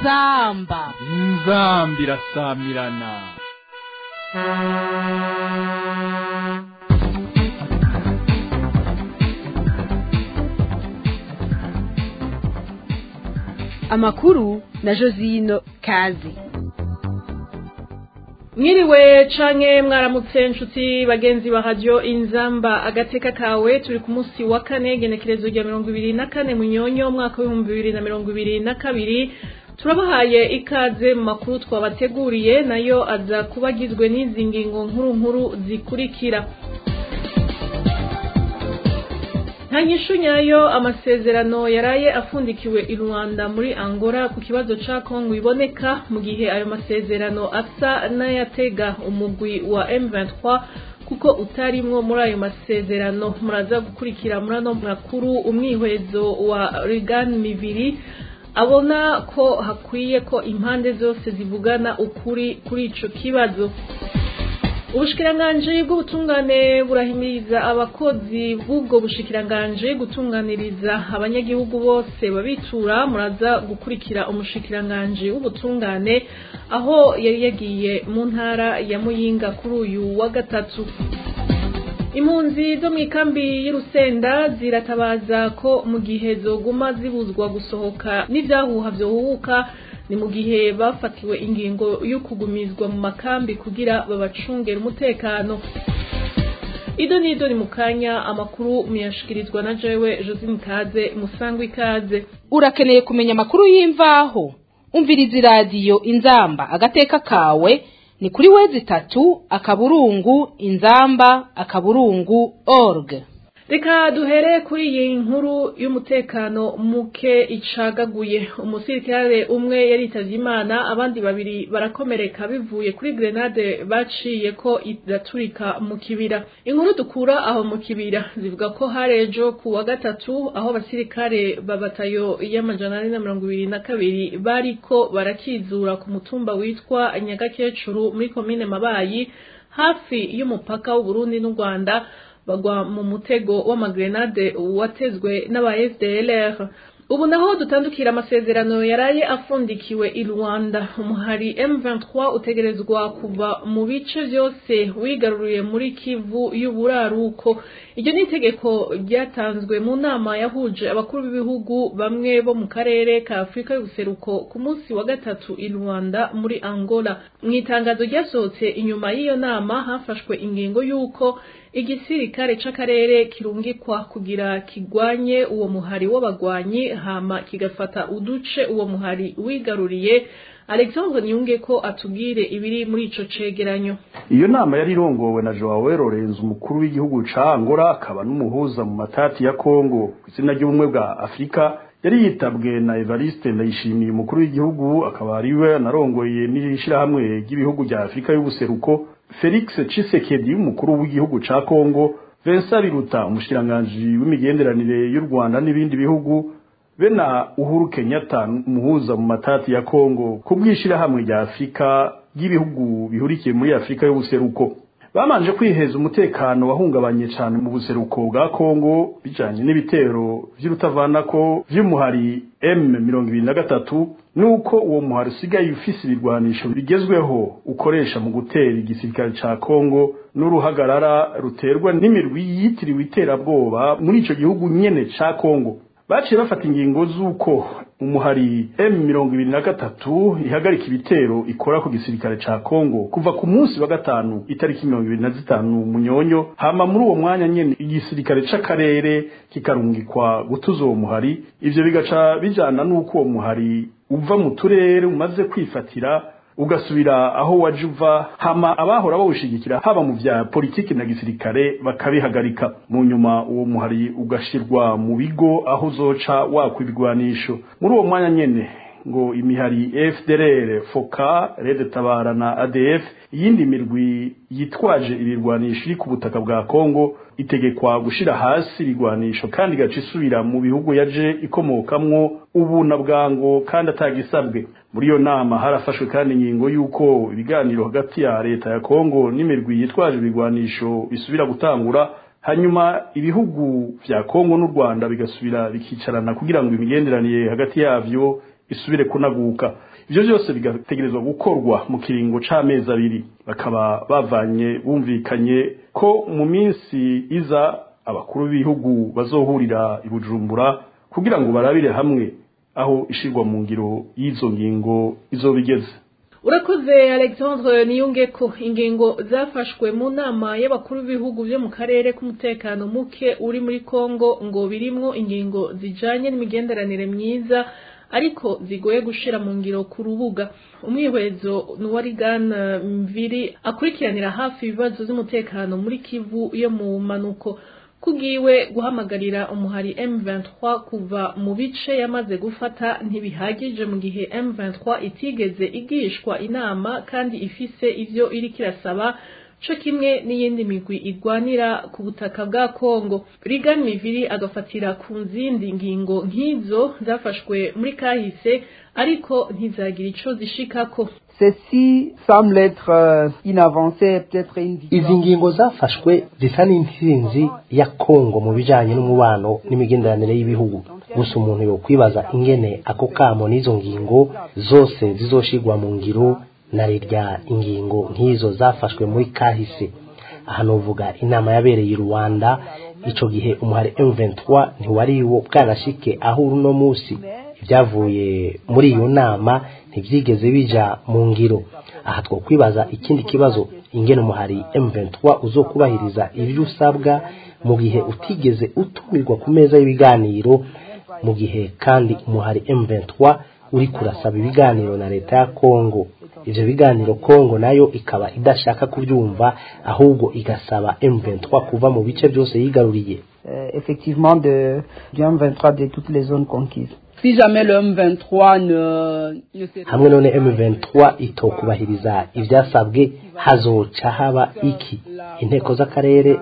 inzamba irasamirana. amakuru na Josino Kazi. Mwiriwe canke mwaramutse nshuti bagenzi ba radio Inzamba agateka kawe, turi ku munsi wa kane genekerezo rya 24 munyonyo mwaka wa 2022. Turabahaye ikaze mu makuru twabateguriye, nayo aza kubagizwe n'izi ngingo nkuru zikurikira. Hanyishu nyayo amasezerano yaraye afundikiwe i Rwanda muri Angola ku kibazo ca Kongo iboneka, mu gihe ayo masezerano asa n'ayatega umugwi wa M23 kuko utarimwo muri ayo masezerano. Muraza gukurikira murano makuru umwihwezo wa Regan Mibiri abona ko hakwiye ko impande zose zivugana ukuri kuri ico kibazo. Ubushikiranganje bw'ubutungane burahimiriza abakozi b'ubwo bushikiranganje gutunganiriza abanyagihugu bose babitura. Muraza gukurikira umushikiranganje w'ubutungane aho yari yagiye mu ntara ya Muyinga kuri uyu wa gatatu. Impunzi zo mwikambi y'Urusenda ziratabaza ko mu gihe zoguma zibuzwa gusohoka n'ivyahuha vyohuka, ni mu gihe bafatiwe ingingo yo kugumizwa mu makambi kugira babacungera umutekano. Idonido ni mukanya, amakuru muyashikirizwa na jewe Josine Kaze. Musangwe ikaze. Urakeneye kumenya amakuru y'imvaho? Umviriza radio Inzamba agateka kawe, ni kuri www.inzamba.org. Reka duhere kuri iyi nkuru y'umutekano muke icagaguye. Umusirikare umwe yaritavye Imana, abandi babiri barakomereka bivuye kuri grenade baciye ko iraturika mu kibira. Inkuru dukura aho mu kibira zivuga ko harejo ku wa gatatu aho abasirikare babatayo y'amajana 422 bariko barakizura ku mutumba witwa Nyagakecuru muri komine Mabayi hafi y'umupaka w'u Burundi n'u Rwanda, bagwa mu mutego w'amagrenade watezwe n'aba FDLR. Ubu naho dutandukira amasezerano yaraye afundikiwe i Rwanda. Umuhari M23 utegerezwa kuva mu bice vyose wigaruriye muri Kivu y'uburaruko. Iryo ni itegeko ryatanzwe mu nama yahuje abakuru b'ibihugu bamwe bo mu karere ka Afrika y'ubuseruko ku munsi wa gatatu i Rwanda muri Angola. Mwitangazo ryasohotse inyuma y'iyo nama hafashwe ingingo y'uko igisirikare c'akarere kirungikwa kugira kigwanye uwo muhari w'abagwanyi hama kigafata uduce uwo muhari wigaruriye. Alexandre Nyunge ko atubwire ibiri muri ico cegeranyo. Iyo nama yari irongowe na Joao Lorenzo, umukuru w'igihugu ca Angola akaba n'umuhuza mu matati ya Kongo kw'izina ry'ubumwe bwa Afrika. Yari yitabwe na Evariste Ndayishimiye, umukuru w'igihugu akaba ariwe narongoye n'ishirahamwe ry'ibihugu bya Afrika y'ubuseruko, Felix Tshisekedi umukuru w'igihugu ca Kongo, Vincent Biruta umushiranganje w'imigenderanire y'u Rwanda n'ibindi bihugu, bena Uhuru Kenyatta umuhuza mu matati ya Kongo kubwishira hamwe rya Afrika y'ibihugu bihurikiye muri Afrika y'ubuseruko. Bamanje kwiheza umutekano wahungabanye cyane mu buseruko bwa Kongo bijanye n'ibitero vy'urutavanako vy'umuhari M23, nuko uwo muhari usigaye ufise ibirwanisho bigezweho ukoresha mu gutera igisirikare ca Kongo n'uruhagarara ruterwa n'imirwi yitiriwe iterabwoba muri ico gihugu nyene ca Kongo. Baciye bafata ingingo z'uko umuhari M23 ihagarika ibitero ikora ku gisirikare ca Kongo kuva ku munsi wa gatanu itariki 25 munyonyo, hama muri uwo mwanya nyene igisirikare c'akarere kikarungikwa gutuza uwo muhari. Ivyo bigaca bijana n'uko uwo muhari uva mu turere umaze kwifatira ugasubira aho wajuva, hama abahora bawushigikira haba mu vya politiki na gisirikare bakabihagarika. Mu nyuma uwo muhari ugashirwa mu bigo aho uzoca wakwibigwanisho. Muri uwo mwanya nyene ngo imihari FDLR, FOCA, Red Tabara na ADF, iyindi mirwi yitwaje ibirwanisho iri ku butaka bwa Kongo itegekwa gushira hasi ibigwanisho kandi gaca isubira mu bihugu yaje ikomokamwo ubu na bwango kandi atagisabwe. Muri iyo nama harafashwe kandi ingingo yuko ibiganiro hagati ya leta ya Kongo n'imirwi yitwaje ibigwanisho bisubira gutangura, hanyuma ibihugu vya Kongo n'u Rwanda bigasubira bikicarana kugira ngo imigenderanire hagati yavyo isubire kunaguka. Ivyo byose bigategerezwa gukorwa mu kiringo c'amezi 2. Bakaba bavanye bumvikanye ko mu minsi iza abakuru b'ibihugu bazohurira i Bujumbura kugira ngo barabire hamwe aho ishirwa mu ngiro y'izo ngingo izobigeze. Urakoze Alexandre Niyungeko. Ingingo zafashwe mu nama y'abakuru b'ibihugu byo mu karere k'umutekano muke uri muri Kongo ngo birimwo ingingo zijanye n'imigenderanire myiza ariko zigoye gushira mu ngiro ku rubuga. Umwihwezo Nuwarigan Mviri akurikiranira hafi ibibazo by'umutekano muri Kivu yo mu manuko kugiwe guhamagarira umuhari M23 kuva mu bice yamaze gufata ntibihagije mu gihe M23 itigeze igishwa inama kandi ifise ivyo iri kirasaba co kimwe n'iyindi migwi igwanira ku butaka bwa Kongo. Rigan Miviri agafatira ku nzindi ngingo nk'izo zafashwe muri kahise ariko ntizagira ico zishikako. Ceci semble être une avancée, peut-être une victoire. Izi ngingo zafashwe zisa n'intsinzi ya Kongo mu bijanye n'umubano n'imigenderanire y'ibihugu. Gusa umuntu yo kwibaza ingene ako kamo n'izo ngingo zose zizoshirwa mu ngiro na rya ingingo nk'izo zafashwe muri kahise. Aha novuga inama yabereye i Rwanda ico gihe umuhari M23 ntiwari wo bwanashike aho uno musi. Ibyavuye muri iyo nama ntibyigeze bija mu ngiro. Aha two kwibaza ikindi kibazo ingene umuhari M23 uzokubahiriza ibyo usabwa mu gihe utigeze utumirwa ku meza y'ibiganiro, mu gihe kandi umuhari M23 uri kurasaba ibiganiro na leta ya Kongo. Ivyo biganiro Kongo nayo ikaba idashaka kubyumva ahubwo igasaba M23 kuva mu bice byose yigaruriye. Effectivement du M23 de toutes les zones conquises. Si jamais le M23 ne hamwe none M23 itokubahiriza ivyasabwe hazoca haba iki? Inteko z'akarere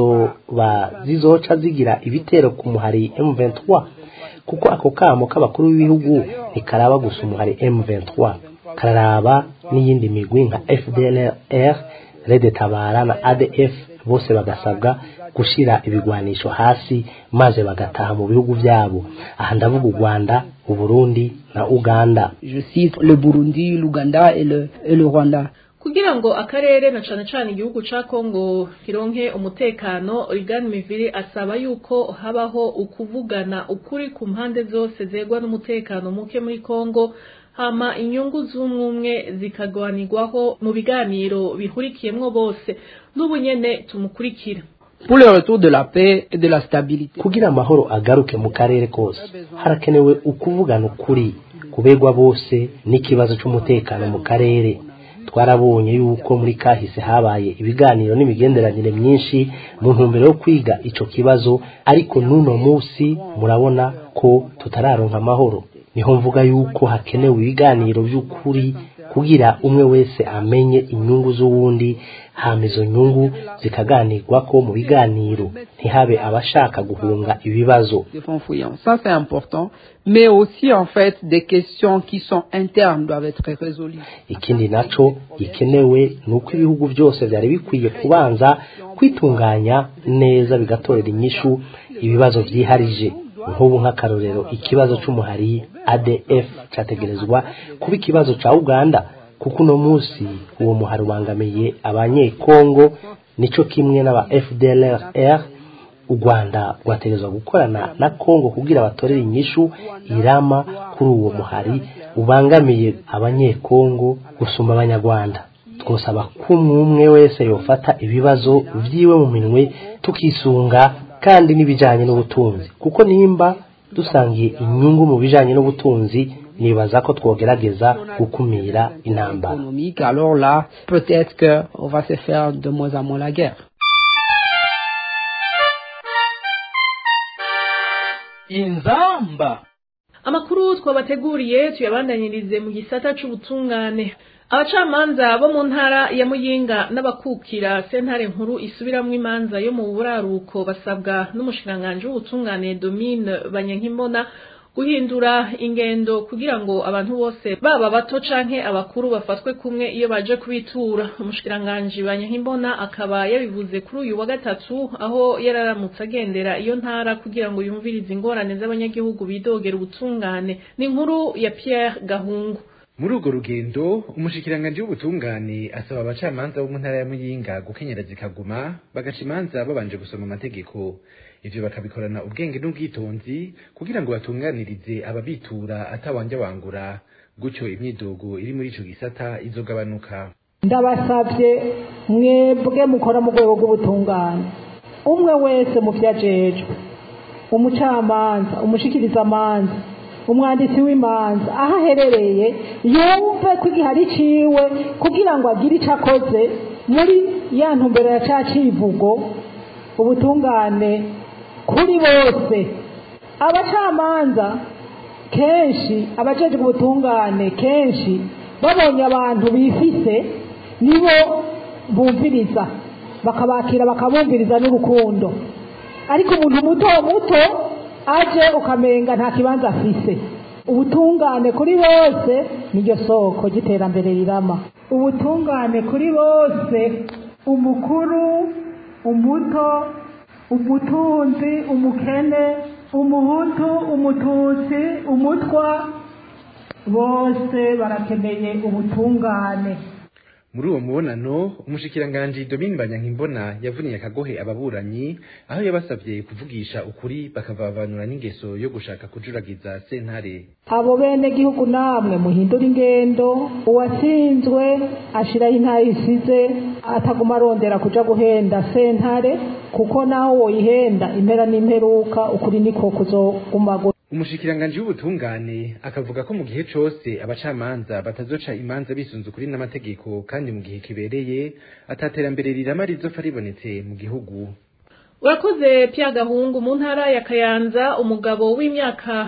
zizoca zigira ibitero ku muhari M23 kuko ako kamo k'abakuru b'ibihugu ntikaraba gusa umuhari M23, kararaba n'iyindi migwi nka FDLR, Red Tabara na ADF, bose bagasabwa gushira ibigwanisho hasi maze bagataha mu bihugu byabo. Aha ndavuga u Rwanda, u Burundi na Uganda. Je cite le Burundi, l'Uganda et le Rwanda. Kugira ngo akarere na cane igihugu ca Kongo kironke umutekano, Rigan Miviri asaba yuko habaho ukuvugana ukuri ku mpande zose zegwa n'umutekano muke muri Kongo, hama inyungu z'umwe zikagwanirwaho mu biganiro bihurikiyemwo bose. N'ubu nyene tumukurikira. Pour le retour de la paix et de la stabilité. Kugira amahoro agaruke mu karere kose harakenewe ukuvugana ukuri kubegwa bose n'ikibazo cy'umutekano mu karere. Twarabonye yuko muri kahise habaye ibiganiro n'imigenderanire myinshi mu ntumbero yo kwiga ico kibazo, ariko nuno musi murabona ko tutararonka amahoro. Niho mvuga yuko hakenewe ibiganiro by'ukuri kugira umwe wese amenye inyungu z'uwundi, hama izo nyungu zikaganirwa ko mu biganiro ntihabe abashaka guhunga ibibazo. Ça c'est important, mais aussi en fait des questions qui sont internes doivent être résolues. Ikindi naco gikenewe nuko ibihugu byose byari bikwiye kubanza kwitunganya neza bigatorera inyishu ibibazo byiharije. Nk'ubu nk'akarorero ikibazo c'umuhari ADF cyategerezwa kuba ikibazo ca Uganda kuko no musi uwo muhari ubangamiye abanyekongo, nico kimwe n'aba FDLR. U Rwanda rwategerezwa gukorana na Kongo kugira batorere inyishu irama kuri uwo muhari ubangamiye abanyekongo gusumba abanyarwanda. Twosaba ko umwe wese yofata ibibazo vyiwe mu minwe tukisunga kandi nibijanye n'ubutunzi, kuko nimba dusangiye inyungu mu bijanye n'ubutunzi nibaza ko twogerageza gukumira intambara. Alors là, peut-être que on va se faire de moins en moins la guerre. Inzamba. Amakuru twabateguriye tuyabandanyirize mu gisata c'ubutungane. Abacamanza bo mu ntara ya Muyinga n'abakukira sentare nkuru isubiramwo imanza yo mu buraruko basabwa n'umushikiranganje w'ubutungane Domine Banyankimbona guhindura ingendo kugira ngo abantu bose baba bato canke abakuru bafatwe kumwe iyo baje kubitura. Umushikiranganji Banyankimbona akaba yabivuze kuri uyu wa gatatu aho yararamutse agendera iyo ntara kugira ngo yumvirize ingorane z'abanyagihugu bidogera ubutungane. Ni inkuru ya Pierre Gahungu. Muri urwo rugendo umushikiranganji w'ubutungane asaba abacamanza bo mu ntara ya Muyinga gukenyera zikaguma bagaca imanza babanje gusoma amategeko. Ivyo bakabikorana ubwenge n'ubwitonzi kugira ngo batunganirize ababitura atawanja wangura, gutyo imyidogo iri muri ico gisata izogabanuka. Ndabasavye mwebwe mukora mu rwego rw'ubutungane, umwe wese mu vyajejwe, umucamanza, umushikiriza amanza, umwanditsi w'imanza aho aherereye yumve ko igihari ciwe kugira ngo agire ico akoze muri ya ntumbero ya ca civugo ubutungane kuri bose. Abacamanza kenshi, abajejwe ubutungane kenshi babonye abantu bifise nibo bumviriza bakabakira bakabumviriza n'urukundo, ariko umuntu muto muto aje ukamenga nta kibanza afise. Ubutungane kuri bose niryo soko ry'iterambere rirama. Ubutungane kuri bose, umukuru, umuto, umutunzi, umukene, umuhutu, umututsi, umutwa, bose barakeneye ubutungane. Muri uwo mubonano umushikiranganji Domine Banyankimbona yavuniye akagohe ababuranyi aho yabasavye kuvugisha ukuri bakavavanura n'ingeso yo gushaka kujuragiza sentare. Abo bene gihugu namwe muhindura ingendo, uwatsinzwe ashiraho intare isize ataguma arondera kuja guhenda sentare, kuko naho woyihenda impera n'imperuka ukuri niko kuzoguma. Umushikiranganji w'ubutungane akavuga ko mu gihe cose abacamanza batazoca imanza bisunze ukuri n'amategeko kandi mu gihe kibereye ataterambere rirama rizofa ribonetse mu gihugu. Urakoze Pierre Gahungu. Mu ntara ya Kayanza umugabo w'imyaka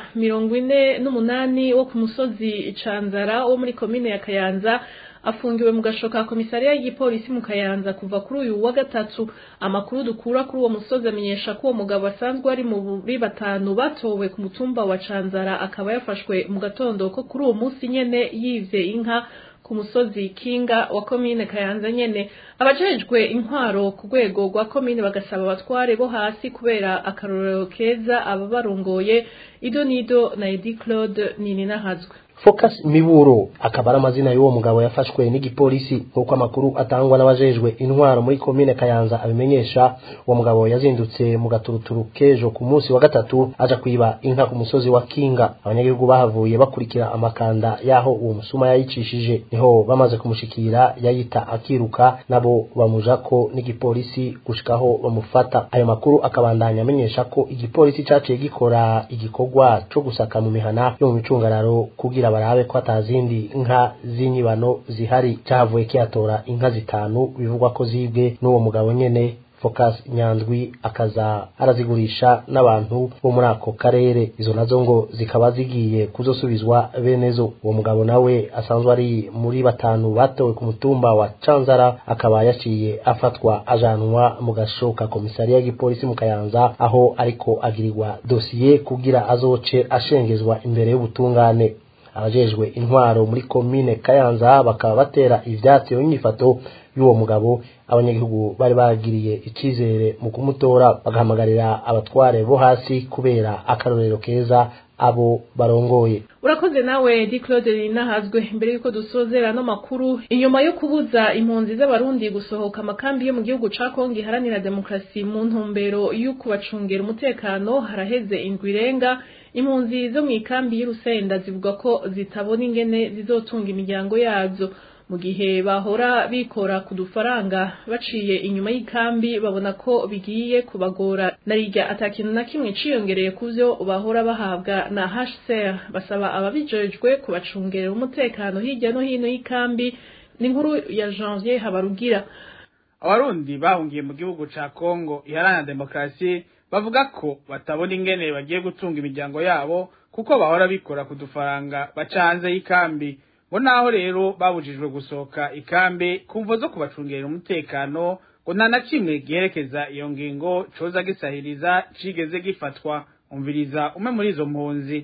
48 wo ku musozi Canzara wo muri komine ya Kayanza afungiwe mu gashoka komisariya y'igipolisi mu Kayanza kuva kuri uyu wa gatatu. Amakuru dukura kuri uwo musozi amenyesha ko uwo mugabo asanzwe ari muri batanu batowe ku mutumba wa Canzara, akaba yafashwe mu gatondo ko kuri uwo munsi nyene yivye inka ku musozi Kinga wa komine Kayanza nyene. Abajejwe intwaro ku rwego rwa komine bagasaba abatware bo hasi kubera akarorero keza aba barongoye. Idonido na Edi Claude Nininahazwe. Focus Miburo akaba ari amazina y'uwo mugabo yafashwe n'igipolisi nk'uko amakuru atangwa n'abajejwe intwaro muri komine Kayanza abimenyesha. Uwo mugabo yazindutse mu gaturuturu kejo ku munsi wa gatatu aja kwiba inka ku musozi wa Kinga. Abanyagihugu bahavuye bakurikira amakanda yaho uwo musuma yayicishije, niho bamaze kumushikira yayita akiruka, nabo bamujako n'igipolisi gushikaho bamufata. Ayo makuru akabandanya amenyesha ko igipolisi caciye gikora igikorwa co gusaka mu mihana yo mu micungararo kugira barabe ko atazindi nka z'inyibano zihari. Cyavuye kiyatora inka zitanu bivugwa ko zibwe n'uwo mugabo nyene. Focus Nyandwi akaza arazigurisha n'abantu bo muri ako karere, izo nazo ngo zikaba zigiye kuzosubizwa benezo. Uwo mugabo nawe asanzwe ari muri batanu batowe ku mutumba wa Canzara, akaba yaciye afatwa ajanwa mu gashoka komisariya y'igipolisi mu Kayanza, aho ariko agirirwa dosiye kugira azoce ashengezwa imbere y'ubutungane. Abajejwe intwaro muri komine Kayanza bakaba batera ivyatsi y'inyifato y'uwo mugabo. Abanyagihugu bari bagiriye ikizere mu kumutora, bagahamagarira abatware bo hasi kubera akarorero keza abo barongoye. Urakoze nawe Di Claude Nininahazwe. Mbere yuko dusozera no makuru, inyuma yo kubuza impunzi z'abarundi gusohoka amakambi yo mu gihugu ca Kongo iharanira demokrasi mu ntumbero y'uko bacungera umutekano, haraheze indwi irenga impunzi zo mu ikambi y'Urusenda zivuga ko zitabona ingene zizotunga imiryango yazo. Mu gihe bahora bikora ku dufaranga baciye inyuma y'ikambi, babona ko bigiye kubagora narirya atakintu na kimwe ciyongereye kuvyo bahora bahabwa na HCR. Basaba ababijejwe kubacungerera umutekano hirya no hino y'ikambi. Ni inkuru ya Janvier Habarugira. Abarundi bahungiye mu gihugu ca Kongo iharanira demokrasi bavuga ko batabona ingene bagiye gutunga imiryango yabo kuko bahora bikora ku dufaranga baca hanze y'ikambi. Ngo naho rero babujijwe gusohoka ikambi kumvo zo kubacungerera umutekano, ngo nta na kimwe giherekeza iyo ngingo coza gisahiriza cigeze gifatwa. Umviriza umwe muri izo mpunzi.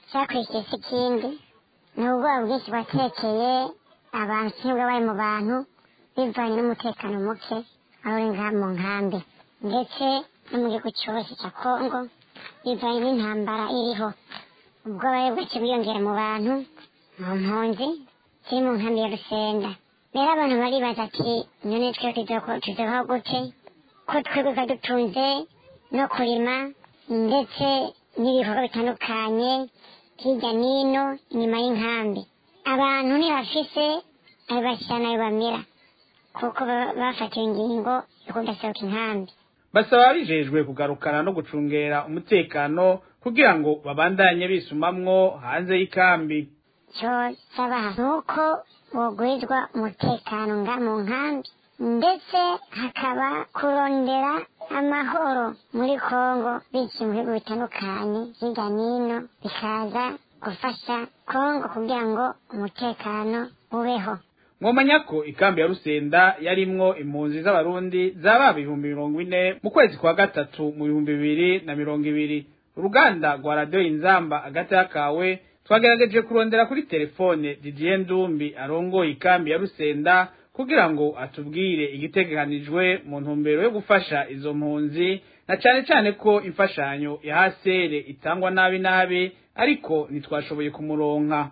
cyakurikiye se ikindi ni ubwoba bwinshi bwatekeye abantu cyangwa bari mu bantu bivanye n'umutekano muke aho uri ngaha mu nkambi ndetse no mu gihugu cyose cya Kongo bivanye n'intambara iriho ubwoba rero bwinshi bwiyongera mu bantu mu mpunzi ziri mu nkambi ya Rusenda rero abantu baribaza ati none twe tuzobaho gute ko twebwe dutunze no kurima ndetse n'ibikorwa bitandukanye hirya n'ino inyuma y'inkambi abantu ntibafise ayo bashyira n'ayo bamira kuko bafatiwe ingingo yo kudasohoka inkambi basaba ababijejwe kugarukana no gucungera umutekano kugira ngo babandanye bisumamwo hanze y'ikambi cyo saba nuko wogwizwa umutekano nga mu nkambi ndetse hakaba kurondera amahoro muri Kongo bityo mu bihugu bitandukanye hirya n'ino bikaza gufasha Kongo kugira ngo umutekano ubeho. Mwomanya ko ikambi ya Rusenda yarimwo impunzi z'abarundi zaba 40 mu kwezi kwa gatatu mu 2020. Uruganda rwa Radio Inzamba agatakawe twagerageje kurondera kuri telefone Didier Ndumbi arongoye ikambi ya Rusenda kugira ngo atubwire igitegekanijwe mu ntumbero yo gufasha izo mpunzi na cyane ko imfashanyo ya hasere itangwa nabi ariko nitwashoboye kumuronka.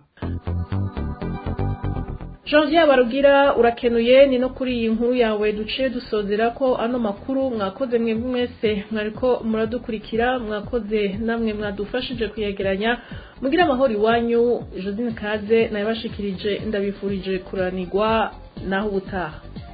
Janvier Barugira urakenuye ni no kuri iyi nkuru yawe duciye dusozera ko ano makuru mwakoze mwebwe mwese mwariko muradukurikira mwakoze namwe mwadufashije kuyegeranya mugira amahoro iwanyu Josine Kaze nabashikirije ndabifurije kuranirwa naho ubutaha.